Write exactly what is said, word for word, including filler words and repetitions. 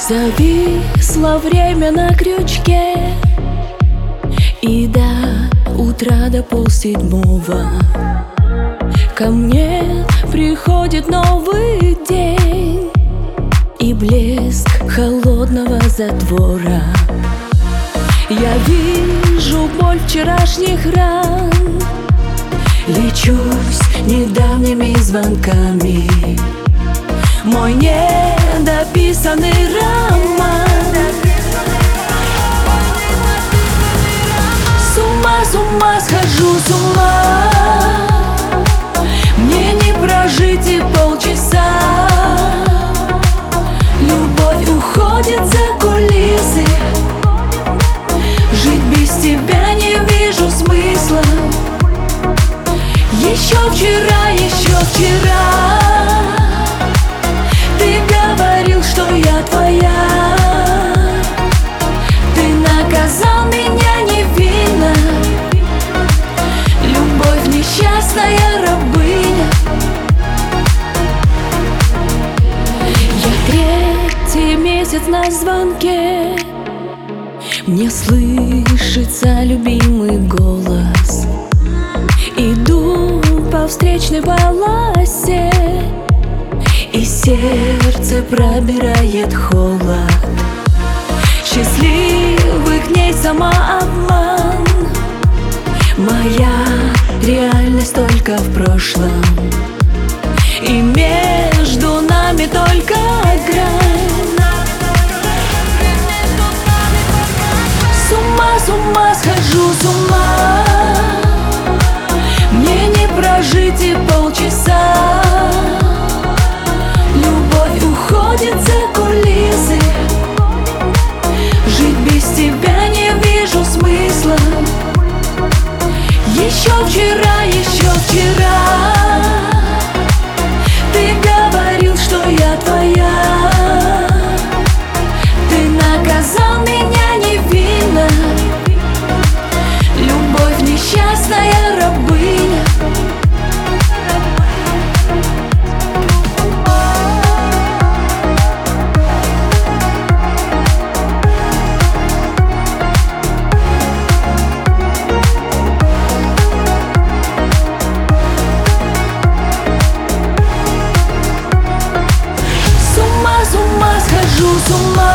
Зависло время на крючке, и до утра, до полседьмого ко мне приходит новый день и блеск холодного затвора. Я вижу боль вчерашних ран, лечусь недавними звонками. Мой недописанный роман. С ума, с ума схожу, с ума. Мне не прожить и полчаса. Любовь уходит за кулисы. Жить без тебя не вижу смысла. Еще вчера, еще вчера ты говорил, что я твоя. Ты наказал меня невинно. Любовь несчастная рабыня. Я третий месяц на звонке. Мне слышится любимый голос. Иду по встречной полосе, и сердце пробирает холод. Счастливых дней самообман. Моя реальность только в прошлом, и между нами только грань. С ума, с ума схожу, с ума. Мне не прожить и полчаса. Любовь уходит за кулисы. Жить без тебя не вижу смысла. Еще вчера, еще вчера ты говорил, что я твоя. Ты наказал меня невинно. Любовь несчастная рабыня. С ума схожу, с ума.